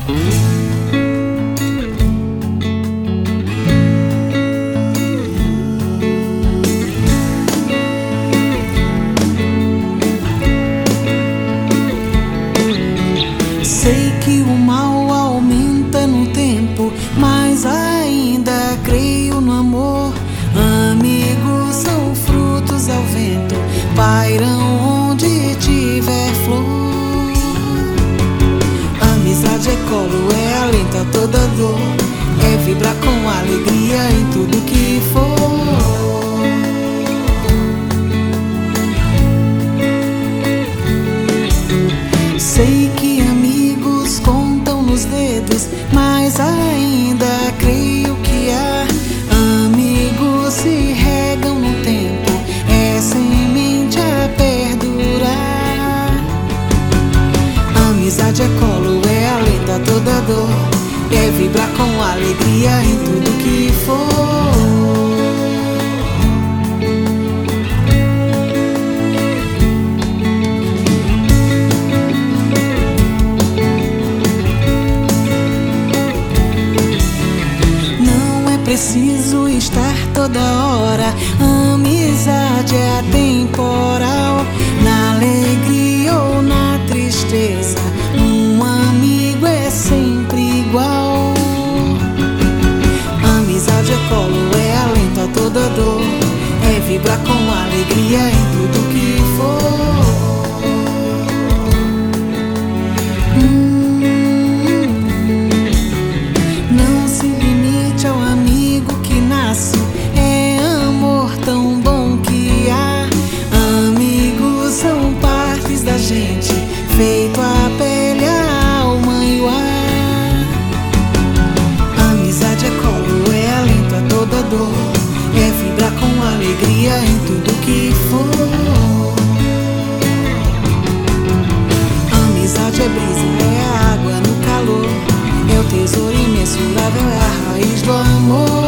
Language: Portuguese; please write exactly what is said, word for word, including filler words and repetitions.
Sei que o mal aumenta no tempo, mas ainda creio no amor. Amigos são frutos ao vento, pairam onde tiver flor. Amizade é colo, é alento a toda dor, é vibrar com alegria em tudo que for. Sei que amigos contam nos dedos, mas ainda creio que há amigos se regam no tempo, é semente a perdurar. Amizade é colo, é alento a toda dor, é vibrar com alegria em tudo que for. Preciso estar toda hora, amizade é atemporal. Na alegria ou na tristeza, um amigo é sempre igual. Amizade é colo, é alento a toda dor, é vibrar com alegria em tudo que for. É amor tão bom que há. Amigos são partes da gente, feito a pele, a alma e o ar. Amizade é colo, é alento a toda dor, é vibrar com alegria em tudo que for. Amizade é brisa, é a água no calor, é o tesouro imensurável, é a raiz do amor.